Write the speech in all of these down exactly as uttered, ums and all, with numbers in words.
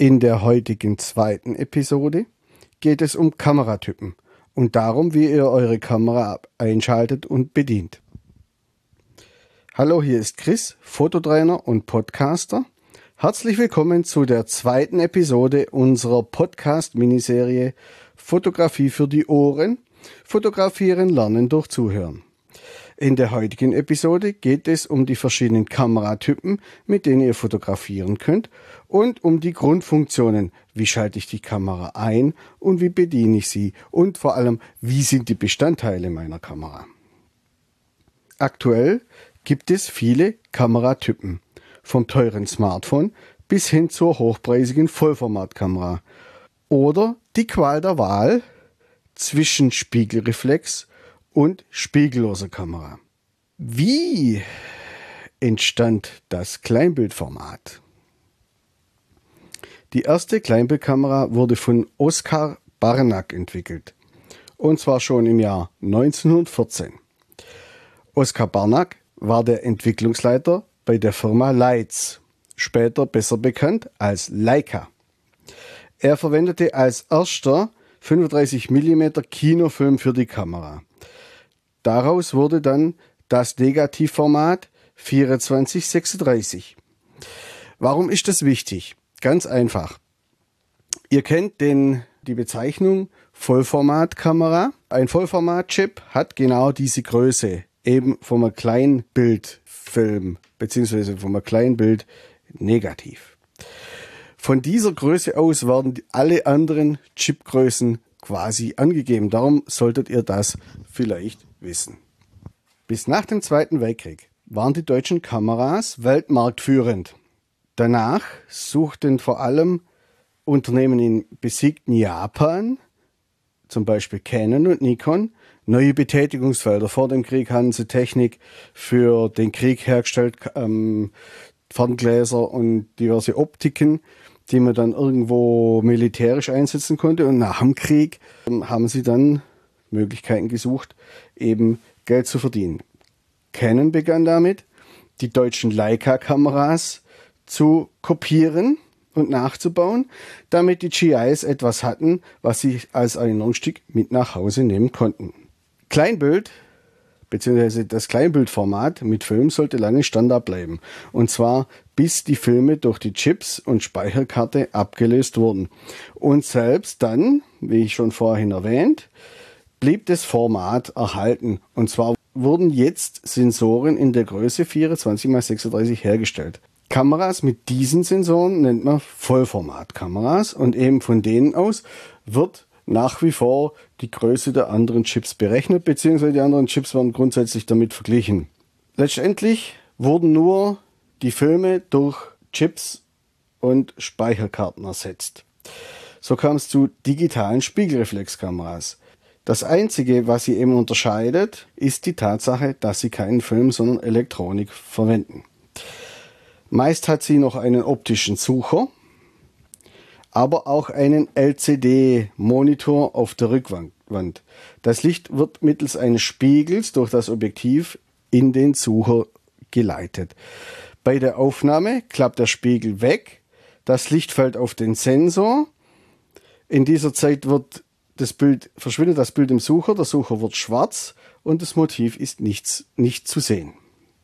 In der heutigen zweiten Episode geht es um Kameratypen und darum, wie ihr eure Kamera einschaltet und bedient. Hallo, hier ist Chris, Fototrainer und Podcaster. Herzlich willkommen zu der zweiten Episode unserer Podcast-Miniserie Fotografie für die Ohren, Fotografieren lernen durch Zuhören. In der heutigen Episode geht es um die verschiedenen Kameratypen, mit denen ihr fotografieren könnt, und um die Grundfunktionen. Wie schalte ich die Kamera ein und wie bediene ich sie? Und vor allem, wie sind die Bestandteile meiner Kamera? Aktuell gibt es viele Kameratypen, vom teuren Smartphone bis hin zur hochpreisigen Vollformatkamera. Oder die Qual der Wahl zwischen Spiegelreflex und spiegelloser Kamera. Wie entstand das Kleinbildformat? Die erste Kleinbildkamera wurde von Oskar Barnack entwickelt, und zwar schon im Jahr neunzehnhundertvierzehn. Oskar Barnack war der Entwicklungsleiter bei der Firma Leitz, später besser bekannt als Leica. Er verwendete als erster fünfunddreißig Millimeter Kinofilm für die Kamera. Daraus wurde dann das Negativformat vierundzwanzig sechsunddreißig. Warum ist das wichtig? Ganz einfach. Ihr kennt den, die Bezeichnung Vollformatkamera. Ein Vollformatchip hat genau diese Größe, eben vom Kleinbildfilm bzw. vom Kleinbild Negativ. Von dieser Größe aus werden alle anderen Chipgrößen quasi angegeben. Darum solltet ihr das vielleicht wissen. Bis nach dem Zweiten Weltkrieg waren die deutschen Kameras weltmarktführend. Danach suchten vor allem Unternehmen im besiegten Japan, zum Beispiel Canon und Nikon, neue Betätigungsfelder. Vor dem Krieg hatten sie Technik für den Krieg hergestellt, ähm, Ferngläser und diverse Optiken, die man dann irgendwo militärisch einsetzen konnte. Und nach dem Krieg ähm, haben sie dann Möglichkeiten gesucht, eben Geld zu verdienen. Canon begann damit, die deutschen Leica-Kameras zu kopieren und nachzubauen, damit die G Is etwas hatten, was sie als Erinnerungsstück mit nach Hause nehmen konnten. Kleinbild bzw. das Kleinbildformat mit Film sollte lange Standard bleiben, und zwar bis die Filme durch die Chips und Speicherkarte abgelöst wurden. Und selbst dann, wie ich schon vorhin erwähnt, blieb das Format erhalten, und zwar wurden jetzt Sensoren in der Größe vierundzwanzig mal sechsunddreißig hergestellt. Kameras mit diesen Sensoren nennt man Vollformatkameras, und eben von denen aus wird nach wie vor die Größe der anderen Chips berechnet, beziehungsweise die anderen Chips werden grundsätzlich damit verglichen. Letztendlich wurden nur die Filme durch Chips und Speicherkarten ersetzt. So kam es zu digitalen Spiegelreflexkameras. Das Einzige, was sie eben unterscheidet, ist die Tatsache, dass sie keinen Film, sondern Elektronik verwenden. Meist hat sie noch einen optischen Sucher, aber auch einen L C D-Monitor auf der Rückwand. Das Licht wird mittels eines Spiegels durch das Objektiv in den Sucher geleitet. Bei der Aufnahme klappt der Spiegel weg, das Licht fällt auf den Sensor. In dieser Zeit wird das Bild, verschwindet das Bild im Sucher, der Sucher wird schwarz und das Motiv ist nichts, nicht zu sehen.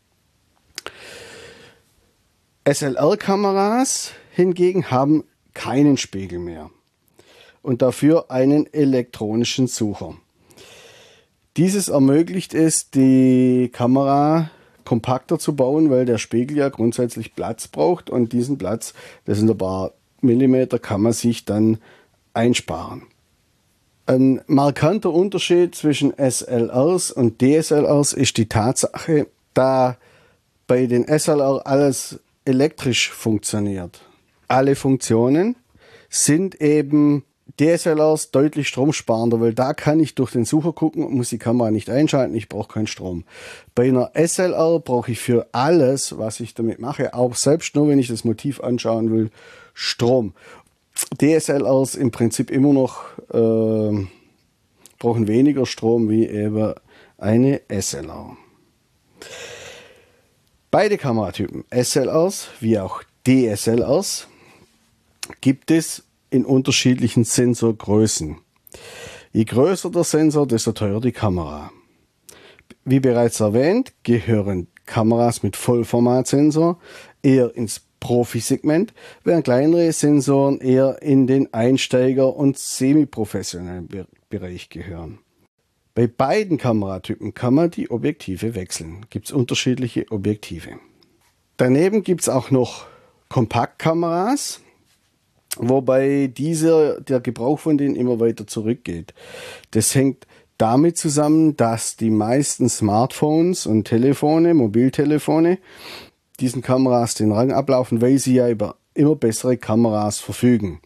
S L R-Kameras hingegen haben keinen Spiegel mehr und dafür einen elektronischen Sucher. Dieses ermöglicht es, die Kamera kompakter zu bauen, weil der Spiegel ja grundsätzlich Platz braucht, und diesen Platz, das sind ein paar Millimeter, kann man sich dann einsparen. Ein markanter Unterschied zwischen S L Rs und D S L Rs ist die Tatsache, da bei den S L R alles elektrisch funktioniert. Alle Funktionen sind eben D S L Rs deutlich stromsparender, weil da kann ich durch den Sucher gucken und muss die Kamera nicht einschalten, ich brauche keinen Strom. Bei einer S L R brauche ich für alles, was ich damit mache, auch selbst nur, wenn ich das Motiv anschauen will, Strom. D S L Rs im Prinzip immer noch äh, brauchen weniger Strom wie eben eine S L R. Beide Kameratypen, S L Rs wie auch D S L Rs, gibt es in unterschiedlichen Sensorgrößen. Je größer der Sensor, desto teurer die Kamera. Wie bereits erwähnt, gehören Kameras mit Vollformatsensor eher ins Profi-Segment, während kleinere Sensoren eher in den Einsteiger- und semi-professionellen Bereich gehören. Bei beiden Kameratypen kann man die Objektive wechseln. Gibt es unterschiedliche Objektive. Daneben gibt es auch noch Kompaktkameras, wobei dieser, der Gebrauch von denen immer weiter zurückgeht. Das hängt damit zusammen, dass die meisten Smartphones und Telefone, Mobiltelefone, diesen Kameras den Rang ablaufen, weil sie ja über immer bessere Kameras verfügen.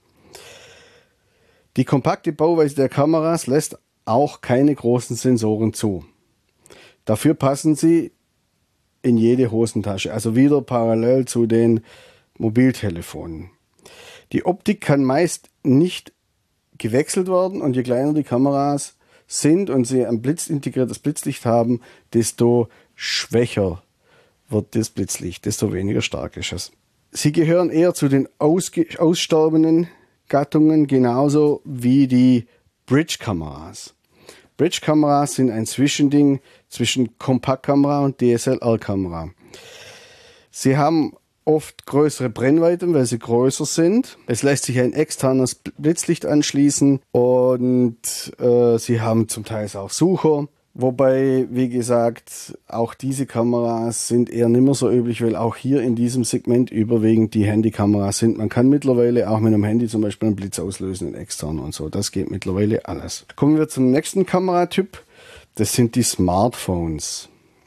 Die kompakte Bauweise der Kameras lässt auch keine großen Sensoren zu. Dafür passen sie in jede Hosentasche, also wieder parallel zu den Mobiltelefonen. Die Optik kann meist nicht gewechselt werden und je kleiner die Kameras sind und sie ein blitzintegriertes Blitzlicht haben, desto schwächer wird das Blitzlicht, desto weniger stark ist es. Sie gehören eher zu den ausge- aussterbenden Gattungen, genauso wie die Bridge-Kameras. Bridge-Kameras sind ein Zwischending zwischen Kompaktkamera und D S L R-Kamera. Sie haben oft größere Brennweiten, weil sie größer sind. Es lässt sich ein externes Blitzlicht anschließen und äh, sie haben zum Teil auch Sucher. Wobei, wie gesagt, auch diese Kameras sind eher nicht mehr so üblich, weil auch hier in diesem Segment überwiegend die Handykameras sind. Man kann mittlerweile auch mit einem Handy zum Beispiel einen Blitz auslösen, einen externen und so. Das geht mittlerweile alles. Kommen wir zum nächsten Kameratyp. Das sind die Smartphones.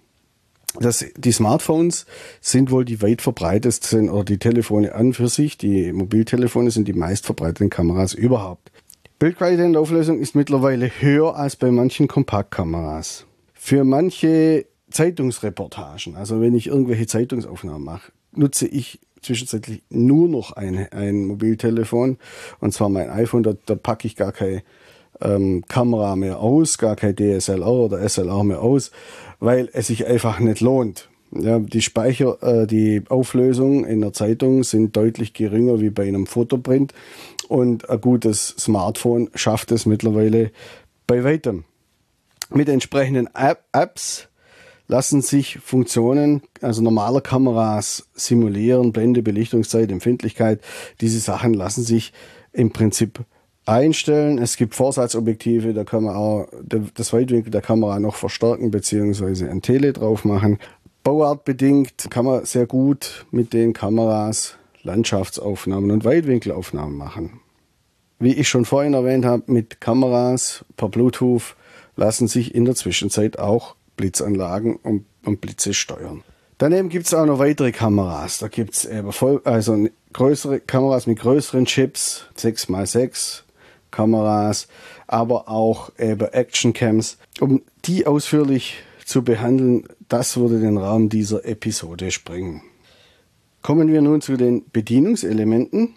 Das, die Smartphones sind wohl die weit verbreitetsten, oder die Telefone an für sich, die Mobiltelefone sind die meist verbreiteten Kameras überhaupt. Bildqualität und Auflösung ist mittlerweile höher als bei manchen Kompaktkameras. Für manche Zeitungsreportagen, also wenn ich irgendwelche Zeitungsaufnahmen mache, nutze ich zwischenzeitlich nur noch ein, ein Mobiltelefon, und zwar mein iPhone. Da, da packe ich gar keine ähm, Kamera mehr aus, gar kein D S L R oder S L R mehr aus, weil es sich einfach nicht lohnt. Ja, die Speicher, äh, die Auflösung in der Zeitung sind deutlich geringer wie bei einem Fotoprint, und ein gutes Smartphone schafft es mittlerweile bei weitem. Mit entsprechenden App Apps lassen sich Funktionen, also normaler Kameras, simulieren, Blende, Belichtungszeit, Empfindlichkeit. Diese Sachen lassen sich im Prinzip einstellen. Es gibt Vorsatzobjektive, da kann man auch das Weitwinkel der Kamera noch verstärken bzw. ein Tele drauf machen. Bauartbedingt kann man sehr gut mit den Kameras Landschaftsaufnahmen und Weitwinkelaufnahmen machen. Wie ich schon vorhin erwähnt habe, mit Kameras per Bluetooth lassen sich in der Zwischenzeit auch Blitzanlagen und, und Blitze steuern. Daneben gibt es auch noch weitere Kameras. Da gibt es also größere Kameras mit größeren Chips, sechs mal sechs Kameras, aber auch eben Actioncams. Um die ausführlich zu behandeln, das würde den Rahmen dieser Episode sprengen. Kommen wir nun zu den Bedienungselementen.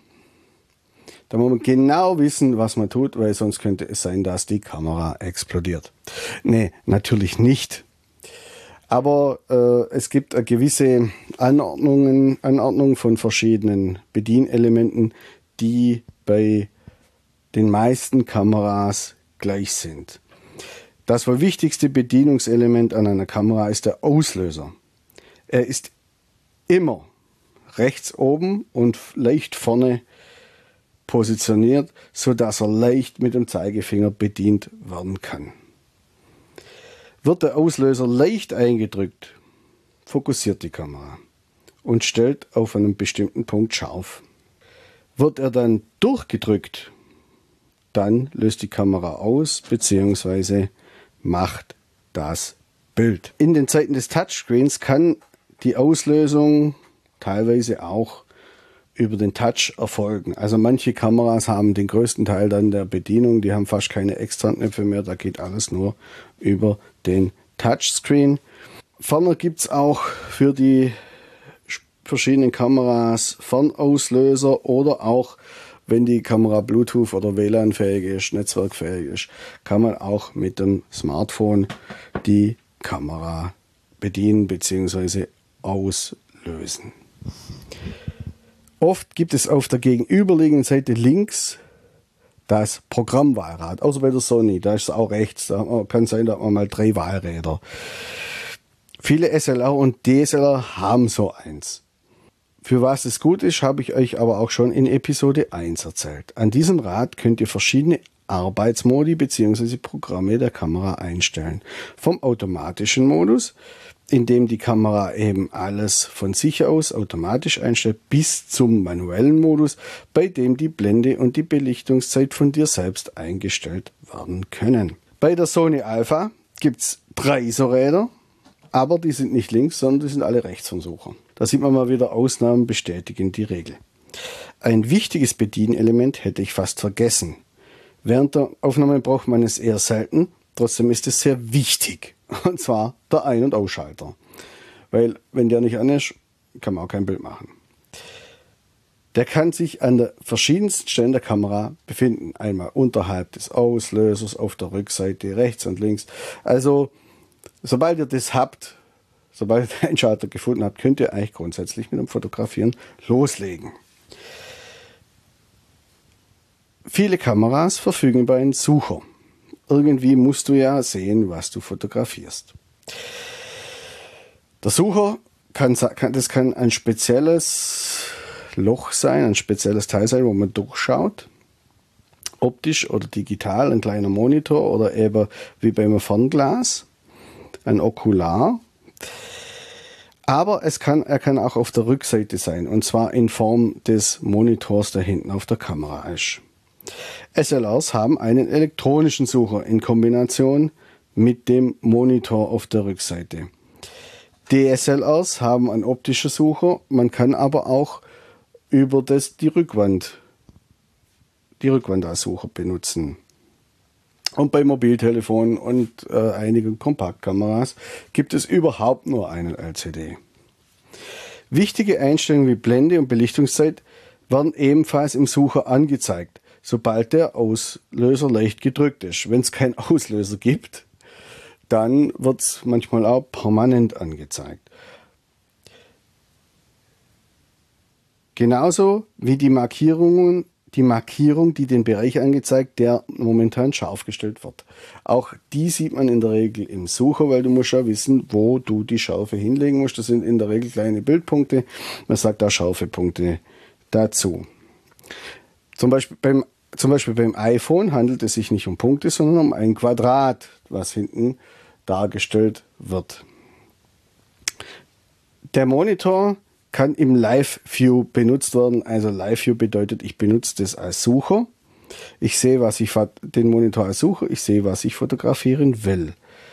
Da muss man genau wissen, was man tut, weil sonst könnte es sein, dass die Kamera explodiert. Nee, natürlich nicht. Aber äh, es gibt eine gewisse Anordnungen, Anordnung von verschiedenen Bedienelementen, die bei den meisten Kameras gleich sind. Das wohl wichtigste Bedienungselement an einer Kamera ist der Auslöser. Er ist immer rechts oben und leicht vorne positioniert, sodass er leicht mit dem Zeigefinger bedient werden kann. Wird der Auslöser leicht eingedrückt, fokussiert die Kamera und stellt auf einen bestimmten Punkt scharf. Wird er dann durchgedrückt, dann löst die Kamera aus bzw. macht das Bild. In den Zeiten des Touchscreens kann die Auslösung teilweise auch über den Touch erfolgen. Also manche Kameras haben den größten Teil dann der Bedienung, die haben fast keine Extraknöpfe mehr, da geht alles nur über den Touchscreen. Ferner gibt es auch für die verschiedenen Kameras Fernauslöser oder auch, wenn die Kamera Bluetooth oder W L A N-fähig ist, netzwerkfähig ist, kann man auch mit dem Smartphone die Kamera bedienen bzw. auslösen. Oft gibt es auf der gegenüberliegenden Seite links das Programmwahlrad, außer bei der Sony, da ist es auch rechts, da kann sein, da hat man mal drei Wahlräder. Viele S L R und D S L R haben so eins. Für was es gut ist, habe ich euch aber auch schon in Episode eins erzählt. An diesem Rad könnt ihr verschiedene Arbeitsmodi bzw. Programme der Kamera einstellen. Vom automatischen Modus, in dem die Kamera eben alles von sich aus automatisch einstellt, bis zum manuellen Modus, bei dem die Blende und die Belichtungszeit von dir selbst eingestellt werden können. Bei der Sony Alpha gibt es drei ISO-Räder, aber die sind nicht links, sondern die sind alle rechts vom Sucher. Da sieht man mal wieder, Ausnahmen bestätigen die Regel. Ein wichtiges Bedienelement hätte ich fast vergessen. Während der Aufnahme braucht man es eher selten, trotzdem ist es sehr wichtig. Und zwar der Ein- und Ausschalter. Weil wenn der nicht an ist, kann man auch kein Bild machen. Der kann sich an den verschiedensten Stellen der Kamera befinden. Einmal unterhalb des Auslösers, auf der Rückseite, rechts und links. Also sobald ihr das habt, sobald ihr den Schalter gefunden habt, könnt ihr eigentlich grundsätzlich mit dem Fotografieren loslegen. Viele Kameras verfügen über einen Sucher. Irgendwie musst du ja sehen, was du fotografierst. Der Sucher, kann, das kann ein spezielles Loch sein, ein spezielles Teil sein, wo man durchschaut. Optisch oder digital, ein kleiner Monitor oder eben wie beim Fernglas, ein Okular. Aber es kann, er kann auch auf der Rückseite sein, und zwar in Form des Monitors, der hinten auf der Kamera ist. S L Rs haben einen elektronischen Sucher in Kombination mit dem Monitor auf der Rückseite. D S L Rs haben einen optischen Sucher, man kann aber auch über das die Rückwand, die Rückwand als Sucher benutzen. Und bei Mobiltelefonen und äh, einigen Kompaktkameras gibt es überhaupt nur einen L C D. Wichtige Einstellungen wie Blende und Belichtungszeit werden ebenfalls im Sucher angezeigt, sobald der Auslöser leicht gedrückt ist. Wenn es keinen Auslöser gibt, dann wird es manchmal auch permanent angezeigt. Genauso wie die Markierungen, die Markierung, die den Bereich angezeigt, der momentan scharf gestellt wird. Auch die sieht man in der Regel im Sucher, weil du musst ja wissen, wo du die Schärfe hinlegen musst. Das sind in der Regel kleine Bildpunkte. Man sagt da Schärfepunkte dazu. Zum Beispiel beim Zum Beispiel beim iPhone handelt es sich nicht um Punkte, sondern um ein Quadrat, was hinten dargestellt wird. Der Monitor kann im Live-View benutzt werden. Also Live-View bedeutet, ich benutze das als Sucher. Ich sehe, was ich den Monitor als Sucher, ich sehe, was ich fotografieren will.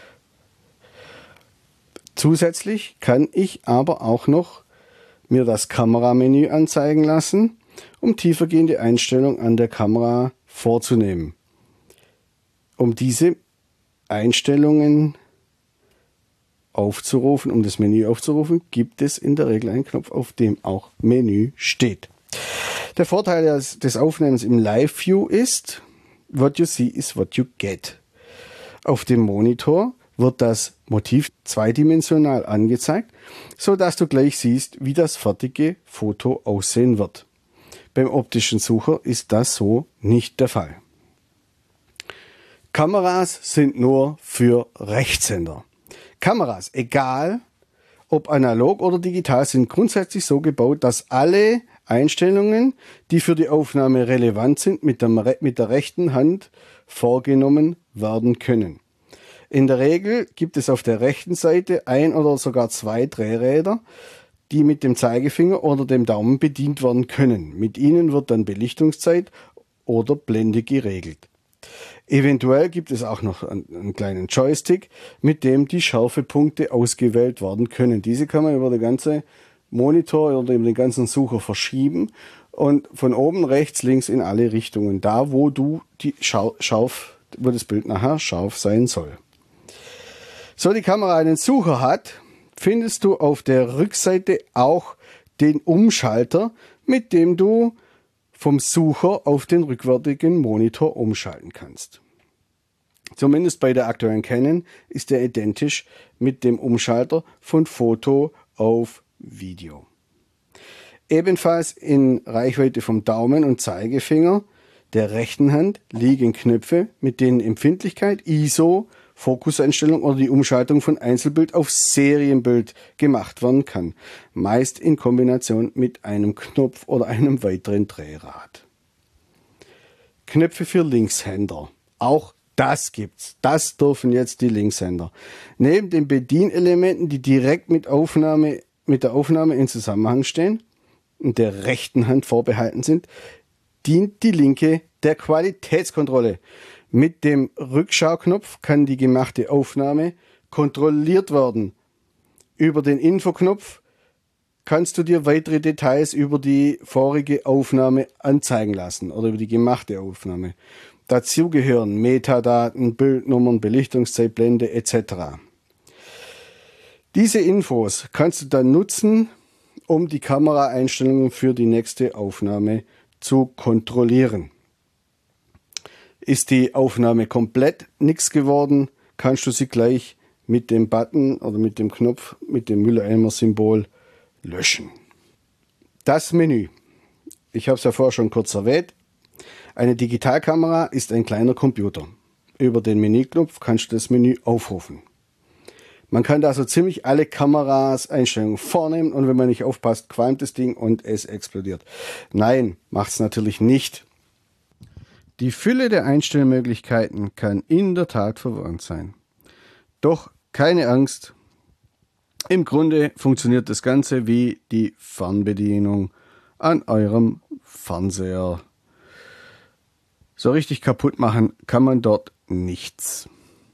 Zusätzlich kann ich aber auch noch mir das Kameramenü anzeigen lassen, um tiefergehende Einstellungen an der Kamera vorzunehmen. Um diese Einstellungen aufzurufen, um das Menü aufzurufen, gibt es in der Regel einen Knopf, auf dem auch Menü steht. Der Vorteil des, des Aufnehmens im Live-View ist, what you see is what you get. Auf dem Monitor wird das Motiv zweidimensional angezeigt, so dass du gleich siehst, wie das fertige Foto aussehen wird. Beim optischen Sucher ist das so nicht der Fall. Kameras sind nur für Rechtshänder. Kameras, egal ob analog oder digital, sind grundsätzlich so gebaut, dass alle Einstellungen, die für die Aufnahme relevant sind, mit der, mit der rechten Hand vorgenommen werden können. In der Regel gibt es auf der rechten Seite ein oder sogar zwei Drehräder, die mit dem Zeigefinger oder dem Daumen bedient werden können. Mit ihnen wird dann Belichtungszeit oder Blende geregelt. Eventuell gibt es auch noch einen, einen kleinen Joystick, mit dem die Schärfepunkte ausgewählt werden können. Diese kann man über den ganzen Monitor oder über den ganzen Sucher verschieben und von oben, rechts, links in alle Richtungen, da wo du die scharf, wo das Bild nachher scharf sein soll. So die Kamera einen Sucher hat, findest du auf der Rückseite auch den Umschalter, mit dem du vom Sucher auf den rückwärtigen Monitor umschalten kannst. Zumindest bei der aktuellen Canon ist er identisch mit dem Umschalter von Foto auf Video. Ebenfalls in Reichweite vom Daumen und Zeigefinger der rechten Hand liegen Knöpfe, mit denen Empfindlichkeit, I S O, Fokuseinstellung oder die Umschaltung von Einzelbild auf Serienbild gemacht werden kann. Meist in Kombination mit einem Knopf oder einem weiteren Drehrad. Knöpfe für Linkshänder. Auch das gibt's. Das dürfen jetzt die Linkshänder. Neben den Bedienelementen, die direkt mit Aufnahme, mit der Aufnahme in Zusammenhang stehen und der rechten Hand vorbehalten sind, dient die linke der Qualitätskontrolle. Mit dem Rückschauknopf kann die gemachte Aufnahme kontrolliert werden. Über den Infoknopf kannst du dir weitere Details über die vorige Aufnahme anzeigen lassen oder über die gemachte Aufnahme. Dazu gehören Metadaten, Bildnummern, Belichtungszeit, Blende et cetera. Diese Infos kannst du dann nutzen, um die Kameraeinstellungen für die nächste Aufnahme zu kontrollieren. Ist die Aufnahme komplett nichts geworden, kannst du sie gleich mit dem Button oder mit dem Knopf, mit dem Müller-Elmer-Symbol löschen. Das Menü. Ich habe es ja vorher schon kurz erwähnt. Eine Digitalkamera ist ein kleiner Computer. Über den Menüknopf kannst du das Menü aufrufen. Man kann da so ziemlich alle Kameras Einstellungen vornehmen und wenn man nicht aufpasst, qualmt das Ding und es explodiert. Nein, macht es natürlich nicht. Die Fülle der Einstellmöglichkeiten kann in der Tat verwirrend sein. Doch keine Angst. Im Grunde funktioniert das Ganze wie die Fernbedienung an eurem Fernseher. So richtig kaputt machen kann man dort nichts.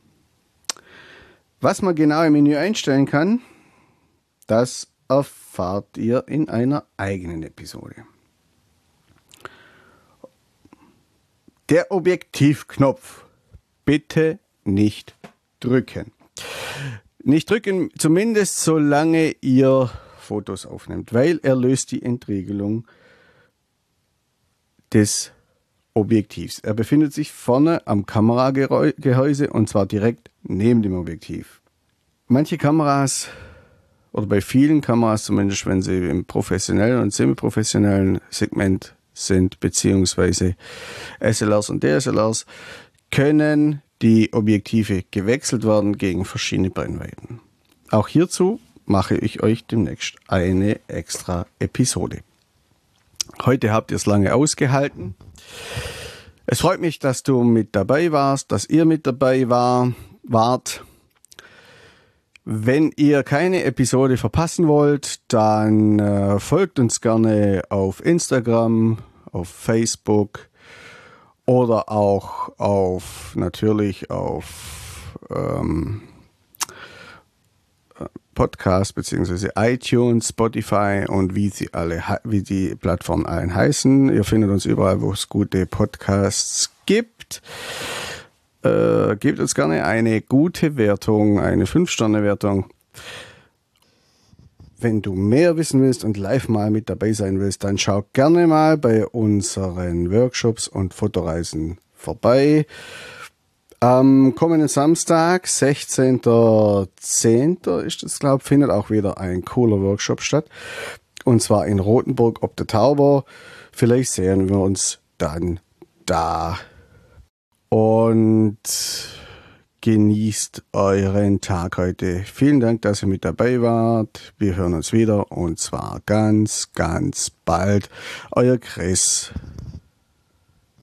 Was man genau im Menü einstellen kann, das erfahrt ihr in einer eigenen Episode. Der Objektivknopf. Bitte nicht drücken. Nicht drücken, zumindest solange ihr Fotos aufnehmt, weil er löst die Entriegelung des Objektivs. Er befindet sich vorne am Kameragehäuse und zwar direkt neben dem Objektiv. Manche Kameras, oder bei vielen Kameras zumindest, wenn sie im professionellen und semiprofessionellen Segment sind, beziehungsweise S L Rs und D S L Rs, können die Objektive gewechselt werden gegen verschiedene Brennweiten. Auch hierzu mache ich euch demnächst eine extra Episode. Heute habt ihr es lange ausgehalten. Es freut mich, dass du mit dabei warst, dass ihr mit dabei war, wart. Wenn ihr keine Episode verpassen wollt, dann äh, folgt uns gerne auf Instagram, auf Facebook oder auch auf natürlich auf ähm, Podcast bzw. iTunes, Spotify und wie sie alle, wie die Plattformen allen heißen. Ihr findet uns überall, wo es gute Podcasts gibt. Äh, gebt uns gerne eine gute Wertung, eine fünf Sterne Wertung. Wenn du mehr wissen willst und live mal mit dabei sein willst, dann schau gerne mal bei unseren Workshops und Fotoreisen vorbei. Am kommenden Samstag, sechzehnten zehnten ist es, glaube ich, findet auch wieder ein cooler Workshop statt. Und zwar in Rothenburg ob der Tauber. Vielleicht sehen wir uns dann da. Und genießt euren Tag heute. Vielen Dank, dass ihr mit dabei wart. Wir hören uns wieder und zwar ganz, ganz bald. Euer Chris.